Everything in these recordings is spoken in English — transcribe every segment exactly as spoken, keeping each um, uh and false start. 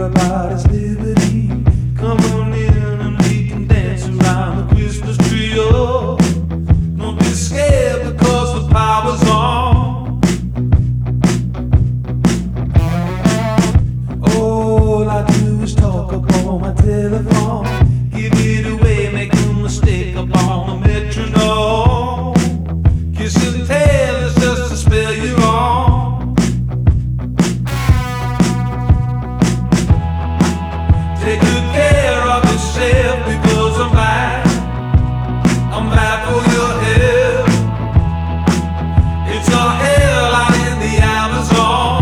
everybody's liberty. Come on in and we can dance around the Christmas tree. Oh, don't be scared because the power's on. All I do is talk upon my telephone. Give it away, make no mistake upon the metronome. Kiss and tell is just to spell you wrong. Take good care of yourself because I'm back. I'm back for your help. It's a hell out in the Amazon.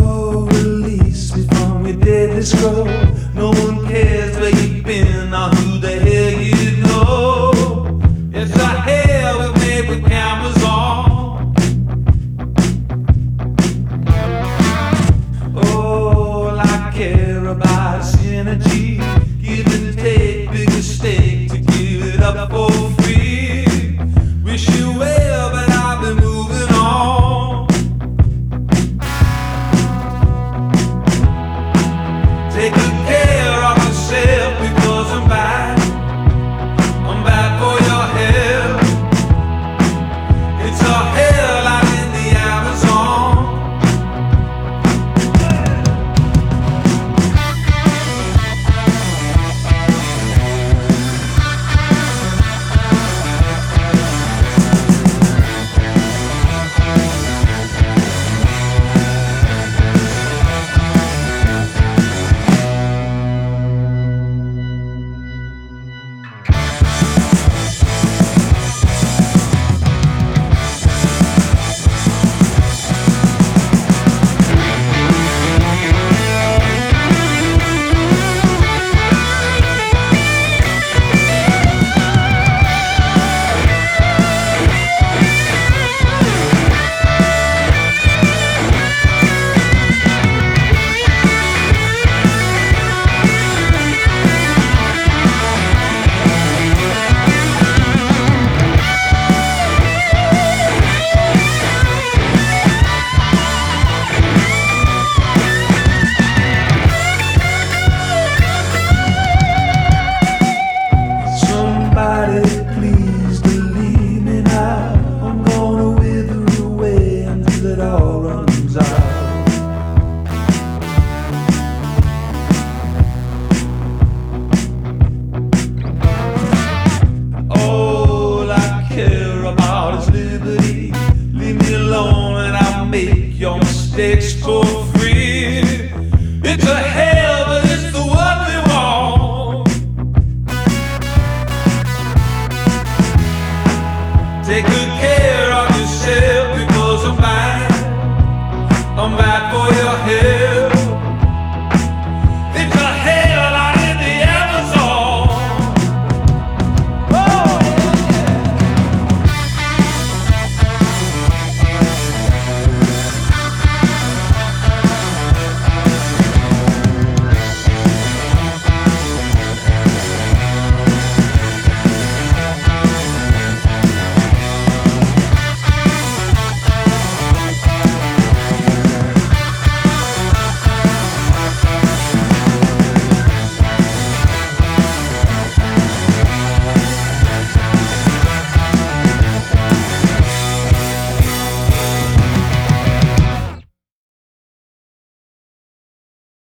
Deadly scroll. No one cares where you've been or who